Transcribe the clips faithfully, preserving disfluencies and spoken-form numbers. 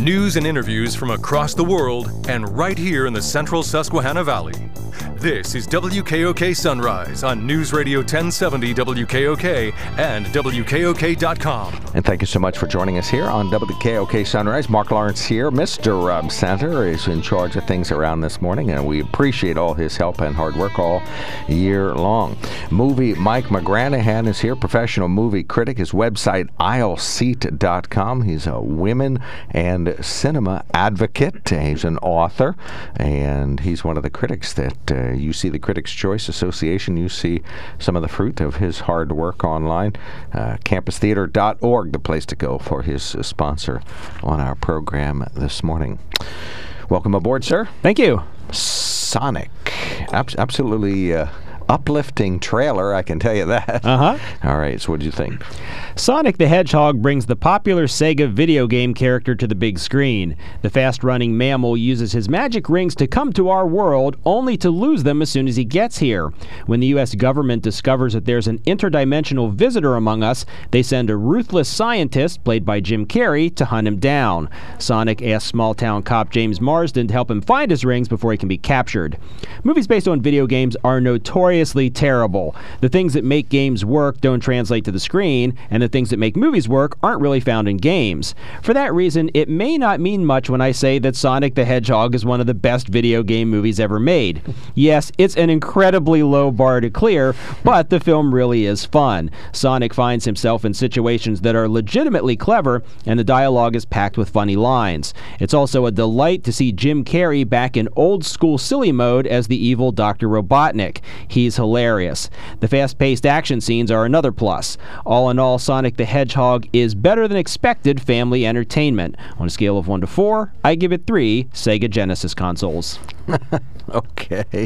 News and interviews from across the world and right here in the central Susquehanna Valley. This is W K O K Sunrise on News Radio ten seventy W K O K and W K O K dot com. And thank you so much for joining us here on W K O K Sunrise. Mark Lawrence here. Mister Um, Center is in charge of things around this morning, and we appreciate all his help and hard work all year long. Movie Mike McGranahan is here, professional movie critic. His website, aisle seat dot com. He's a women and cinema advocate. He's an author, and he's one of the critics that uh, you see the Critics' Choice Association. You see some of the fruit of his hard work online. Uh, campus theater dot org, the place to go for his uh, sponsor on our program this morning. Welcome aboard, sir. Thank you. Sonic. Ab- absolutely uh, uplifting trailer, I can tell you that. Uh-huh. All right, so what do you think? Sonic the Hedgehog brings the popular Sega video game character to the big screen. The fast-running mammal uses his magic rings to come to our world, only to lose them as soon as he gets here. When the U S government discovers that there's an interdimensional visitor among us, they send a ruthless scientist, played by Jim Carrey, to hunt him down. Sonic asks small-town cop James Marsden to help him find his rings before he can be captured. Movies based on video games are notoriously terrible. The things that make games work don't translate to the screen, and the things that make movies work aren't really found in games. For that reason, it may not mean much when I say that Sonic the Hedgehog is one of the best video game movies ever made. Yes, it's an incredibly low bar to clear, but the film really is fun. Sonic finds himself in situations that are legitimately clever, and the dialogue is packed with funny lines. It's also a delight to see Jim Carrey back in old-school silly mode as the evil Doctor Robotnik. He's hilarious. The fast-paced action scenes are another plus. All in all, Sonic the Hedgehog is better than expected family entertainment. On a scale of one to four, I give it three Sega Genesis consoles. Okay.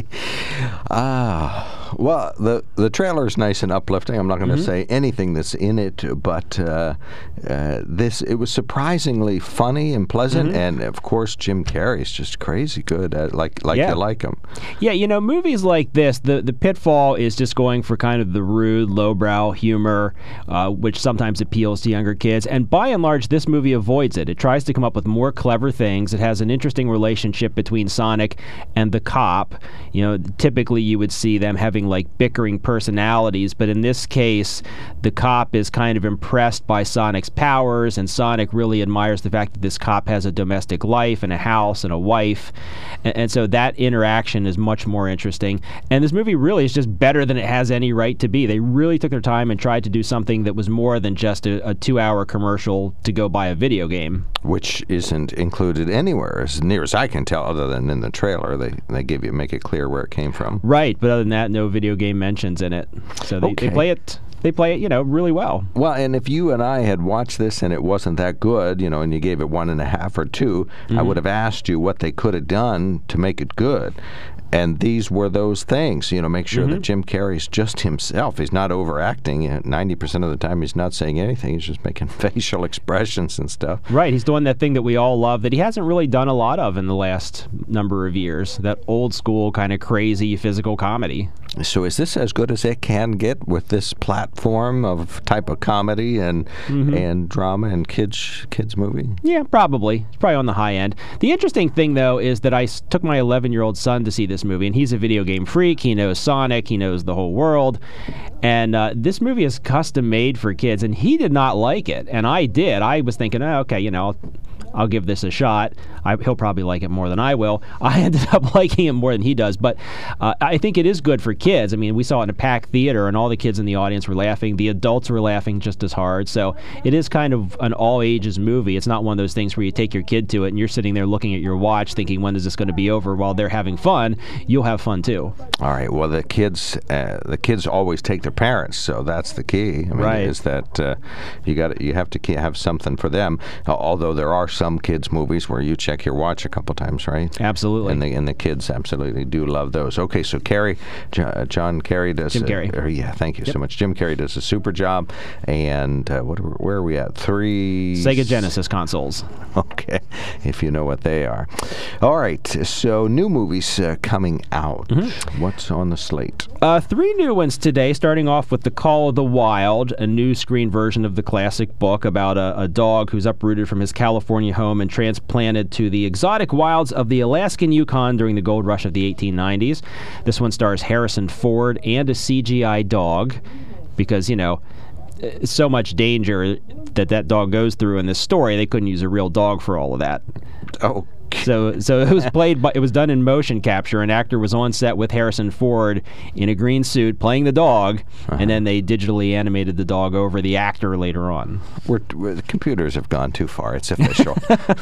Ah, well, the the trailer is nice and uplifting. I'm not going to mm-hmm. say anything that's in it, but uh, uh, this it was surprisingly funny and pleasant, mm-hmm. and of course Jim Carrey's just crazy good at like like yeah. you like him. Yeah, you know, movies like this, the the pitfall is just going for kind of the rude, lowbrow humor, uh, which sometimes appeals to younger kids, and by and large, this movie avoids it. It tries to come up with more clever things. It has an interesting relationship between Sonic and the cop. You know, typically you would see them having like bickering personalities, but in this case, the cop is kind of impressed by Sonic's powers, and Sonic really admires the fact that this cop has a domestic life and a house and a wife, and, and so that interaction is much more interesting. And this movie really is just better than it has any right to be. They really took their time and tried to do something that was more than just a, a two-hour commercial to go buy a video game. Which isn't included anywhere, as near as I can tell, other than in the trailer. They they give you make it clear where it came from. Right, but other than that, no video game mentions in it. So they, okay. they play it. They play it, you know, really well. Well, and if you and I had watched this and it wasn't that good, you know, and you gave it one and a half or two, mm-hmm. I would have asked you what they could have done to make it good. And these were those things, you know, make sure mm-hmm. that Jim Carrey's just himself. He's not overacting. ninety percent of the time he's not saying anything. He's just making facial expressions and stuff. Right. He's doing that thing that we all love that he hasn't really done a lot of in the last number of years, that old school kind of crazy physical comedy. So is this as good as it can get with this platform of type of comedy and mm-hmm. and drama and kids kids movie? Yeah, probably. It's probably on the high end. The interesting thing, though, is that I s- took my eleven-year-old son to see this movie, and he's a video game freak. He knows Sonic. He knows the whole world. And uh, this movie is custom made for kids, and he did not like it, and I did. I was thinking, oh, okay, you know, I'll, I'll give this a shot. I, he'll probably like it more than I will. I ended up liking it more than he does, but uh, I think it is good for kids. I mean, we saw it in a packed theater, and all the kids in the audience were laughing. The adults were laughing just as hard, so it is kind of an all-ages movie. It's not one of those things where you take your kid to it, and you're sitting there looking at your watch thinking, when is this going to be over? While they're having fun, you'll have fun too. All right, well, the kids uh, the kids always take their parents, so that's the key. I mean, right. Is that uh, you got you have to have something for them, uh, although there are some kids' movies where you check your watch a couple times, right? Absolutely. And the, and the kids absolutely do love those. Okay, so Carrey, John, John Carrey does... Jim a, Carrey. Uh, yeah, thank you yep. so much. Jim Carrey does a super job. And uh, what? Are, where are we at? Three... Sega Genesis consoles. Okay, if you know what they are. All right, so new movies uh, coming out. Mm-hmm. What's on the slate? Uh, three new ones today, starting off with The Call of the Wild, a new screen version of the classic book about a, a dog who's uprooted from his California home and transplanted to the exotic wilds of the Alaskan Yukon during the gold rush of the eighteen nineties. This one stars Harrison Ford and a C G I dog because, you know, so much danger that that dog goes through in this story, they couldn't use a real dog for all of that. Oh, So, so it was played by, it was done in motion capture. An actor was on set with Harrison Ford in a green suit playing the dog, uh-huh. and then they digitally animated the dog over the actor later on. We're, we're, the computers have gone too far. It's official.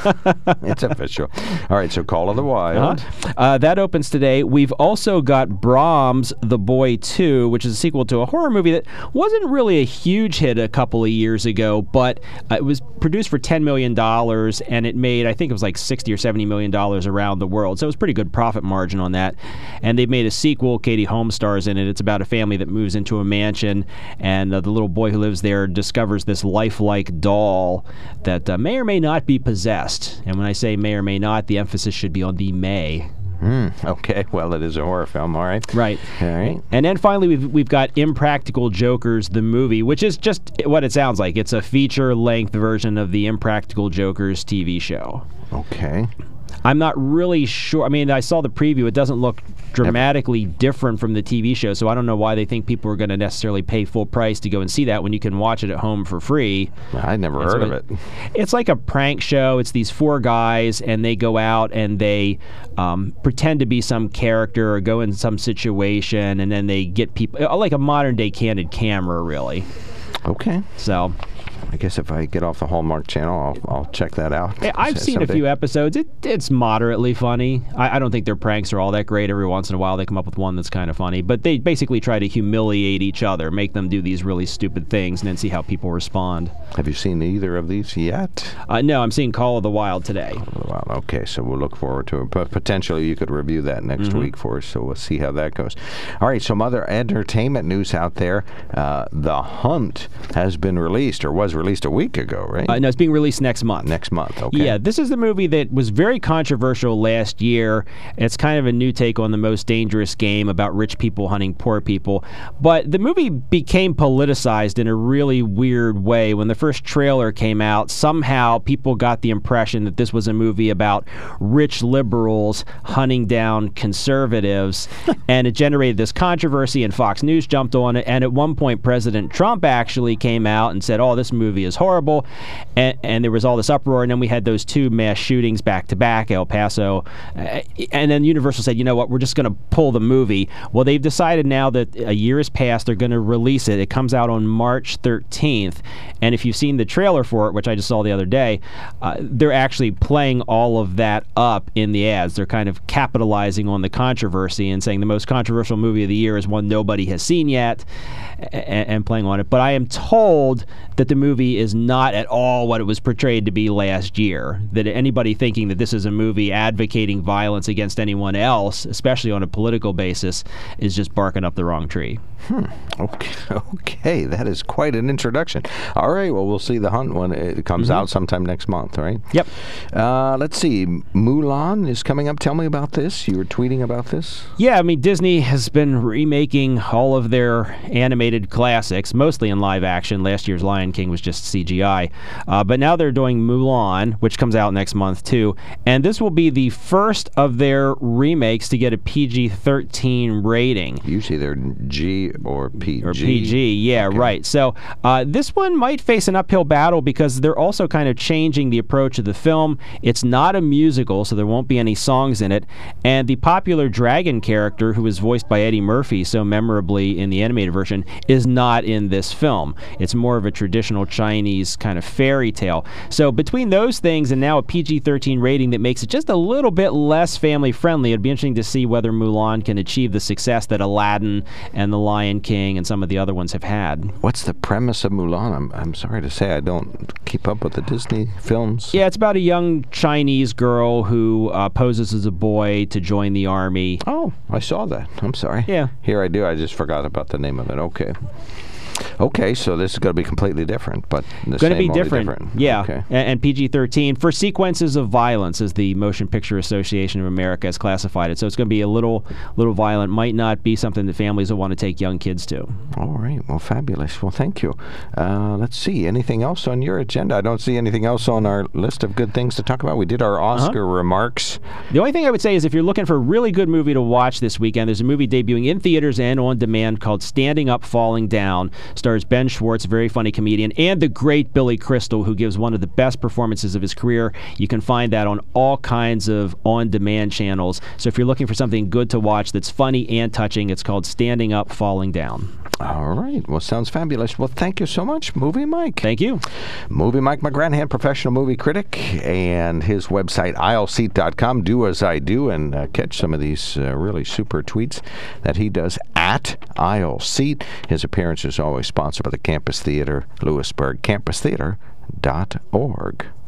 It's official. All right, so Call of the Wild. Uh-huh. Uh, that opens today. We've also got Brahms, The Boy two, which is a sequel to a horror movie that wasn't really a huge hit a couple of years ago, but uh, it was produced for ten million dollars, and it made, I think it was like sixty or seventy million dollars around the world. So it was pretty good profit margin on that. And they've made a sequel. Katie Holmes stars in it. It's about a family that moves into a mansion, and uh, the little boy who lives there discovers this lifelike doll that uh, may or may not be possessed. And when I say may or may not, the emphasis should be on the may. Mm, okay, well, it is a horror film, all right. Right. All right. And then finally, we've, we've got Impractical Jokers, the movie, which is just what it sounds like. It's a feature-length version of the Impractical Jokers T V show. Okay. I'm not really sure. I mean, I saw the preview. It doesn't look dramatically different from the T V show, so I don't know why they think people are going to necessarily pay full price to go and see that when you can watch it at home for free. I never That's heard of it, it. It's like a prank show. It's these four guys, and they go out and they um, pretend to be some character or go in some situation, and then they get people, like a modern-day Candid Camera, really. Okay. So... I guess if I get off the Hallmark Channel, I'll, I'll check that out. Hey, I've seen someday. a few episodes. It, it's moderately funny. I, I don't think their pranks are all that great. Every once in a while, they come up with one that's kind of funny. But they basically try to humiliate each other, make them do these really stupid things, and then see how people respond. Have you seen either of these yet? Uh, no, I'm seeing Call of the Wild today. Call of the Wild. Okay, so we'll look forward to it. But potentially, you could review that next mm-hmm. week for us, so we'll see how that goes. All right, some other entertainment news out there. Uh, The Hunt has been released, or was released a week ago. Right? Uh, no, it's being released next month. Next month, okay. Yeah, this is the movie that was very controversial last year. It's kind of a new take on The Most Dangerous Game about rich people hunting poor people. But the movie became politicized in a really weird way. When the first trailer came out, somehow people got the impression that this was a movie about rich liberals hunting down conservatives. And it generated this controversy, and Fox News jumped on it. And at one point, President Trump actually came out and said, oh, this movie is horrible. And, and there was all this uproar, and then we had those two mass shootings back to back, El Paso, uh, and then Universal said, you know what, we're just going to pull the movie. Well, they've decided now that a year has passed, they're going to release it. It comes out on March thirteenth, and if you've seen the trailer for it, which I just saw the other day, uh, they're actually playing all of that up in the ads. They're kind of capitalizing on the controversy and saying the most controversial movie of the year is one nobody has seen yet, and, and playing on it. But I am told that the movie is not at all what it was portrayed to be last year. That anybody thinking that this is a movie advocating violence against anyone else, especially on a political basis, is just barking up the wrong tree. Hmm. Okay. Okay. That is quite an introduction. All right. Well, we'll see The Hunt when it comes mm-hmm. out sometime next month, right? Yep. Uh, let's see. Mulan is coming up. Tell me about this. You were tweeting about this? Yeah. I mean, Disney has been remaking all of their animated classics, mostly in live action. Last year's Lion King was just C G I. Uh, but now they're doing Mulan, which comes out next month, too. And this will be the first of their remakes to get a P G thirteen rating. Usually they're G or P G. Or P G, yeah, okay. Right. So uh, this one might face an uphill battle because they're also kind of changing the approach of the film. It's not a musical, so there won't be any songs in it. And the popular dragon character, who was voiced by Eddie Murphy so memorably in the animated version, is not in this film. It's more of a traditional Chinese kind of fairy tale. So between those things and now a P G thirteen rating that makes it just a little bit less family-friendly, it'd be interesting to see whether Mulan can achieve the success that Aladdin and The Lion King and some of the other ones have had. What's the premise of Mulan? I'm, I'm sorry to say I don't keep up with the Disney films. Yeah, it's about a young Chinese girl who uh, poses as a boy to join the army. Oh, I saw that. I'm sorry. Yeah. Here I do. I just forgot about the name of it. Okay. Okay, so this is going to be completely different, but the Going to same, be only different, different. yeah. Okay. And, and P G thirteen for sequences of violence, as the Motion Picture Association of America has classified it. So it's going to be a little, little violent. Might not be something that families will want to take young kids to. All right. Well, fabulous. Well, thank you. Uh, let's see. Anything else on your agenda? I don't see anything else on our list of good things to talk about. We did our Oscar Uh-huh. remarks. The only thing I would say is if you're looking for a really good movie to watch this weekend, there's a movie debuting in theaters and on demand called Standing Up, Falling Down. Stars Ben Schwartz, a very funny comedian, and the great Billy Crystal, who gives one of the best performances of his career. You can find that on all kinds of on-demand channels. So if you're looking for something good to watch that's funny and touching, it's called Standing Up, Falling Down. All right. Well, sounds fabulous. Well, thank you so much, Movie Mike. Thank you. Movie Mike McGranahan, professional movie critic, and his website, aisle seat dot com. Do as I do and uh, catch some of these uh, really super tweets that he does at Aisle Seat. His appearance is always sponsored by the Campus Theater, Lewisburg, campus theater dot org.